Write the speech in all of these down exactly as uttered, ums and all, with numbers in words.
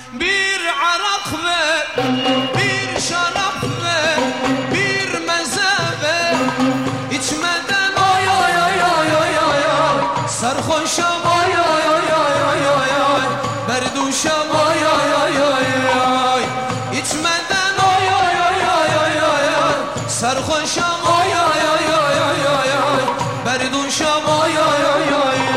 Bir arak ver, bir şarap ver, bir meze ver. İçmeden oy oy oy oy oy oy oy, sarhoşam oy oy oy oy oy oy oy, berduşam oy oy oy oy oy. İçmeden oy oy oy oy oy oy oy, sarhoşam oy oy oy oy oy oy oy, berduşam oy oy oy oy oy.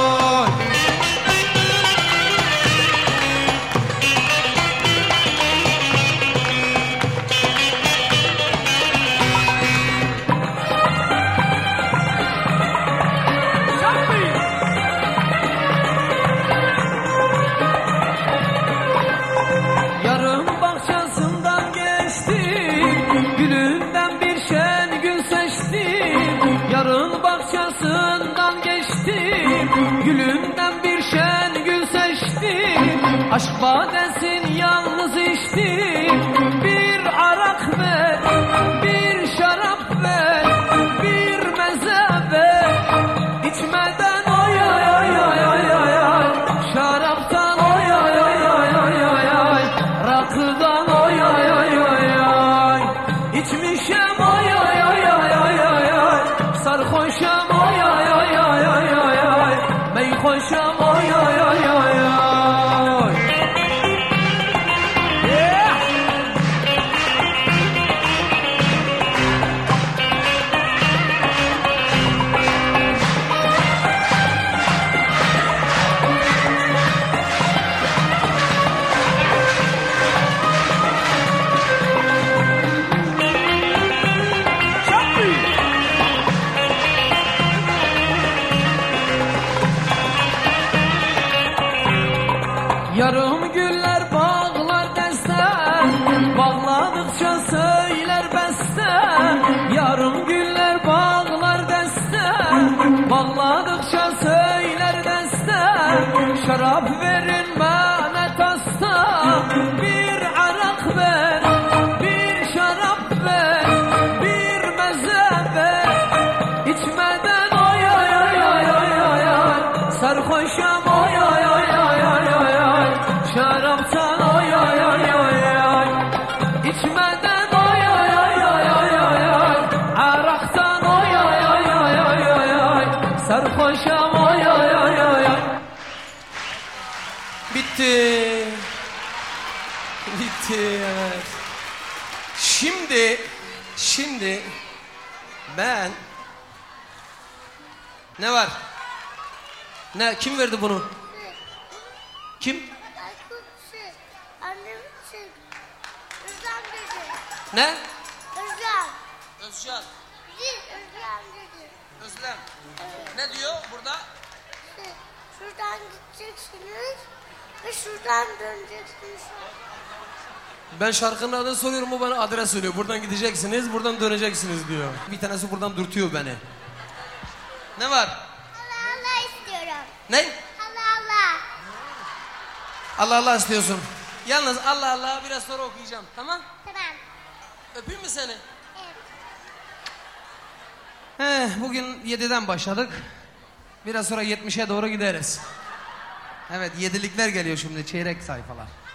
Bahçesinden geçtim, gülümden bir şen gül seçtim. Aşk badesini yalnız içtim. Bir arak ver, bir şarap ver, bir meze ver. İçmeden oy oy oy oy oy oy oy, şaraptan oy oy oy oy oy oy oy, rakıdan oy oy oy oy oy. İçmişem oy oy oy oy oy oy oy, sarhoşam oy oy oy oy oy oy oy, meyhoşam oy oy oy oy oy. Yeah! Yarım güller bağlar deste, bağladıkça söyler beste. Yarım güller bağlar deste, bağladıkça söyler deste. Şarap verin bana tasta, bir arak ver, bir şarap ver, bir meze ver. İçmeden oy oy oy oy oy oy oy, sarhoşam oy oy oy oy oy oy, şaraptan oy oy oy oy oy. İçmeden oy oy oy oy oy oy oy, araktan oy oy oy oy oy oy oy, sarhoşam oy oy oy oy oy. Bitti. Bitti, evet. Şimdi, şimdi ben... Ne var? Ne? Kim verdi bunu? Kim? Aykut'sun. Annemsin. Özlem dedi. Ne? Özlem. Özcan. Değil, Özlem dedi. Özlem. Evet. Ne diyor burada? Şuradan gideceksiniz ve şuradan döneceksiniz. Ben şarkının adını soruyorum, o bana adres söylüyor. Buradan gideceksiniz, buradan döneceksiniz diyor. Bir tanesi buradan dürtüyor beni. Ne var? Allah Allah istiyorum. Ne? Allah Allah. Allah Allah istiyorsun. Yalnız Allah Allah biraz sonra okuyacağım, tamam? Tamam. Öpeyim mi seni? Evet. Heh, bugün yediden başladık. Biraz sonra yetmişe doğru gideriz. Evet, yedilikler geliyor şimdi, çeyrek sayfalar.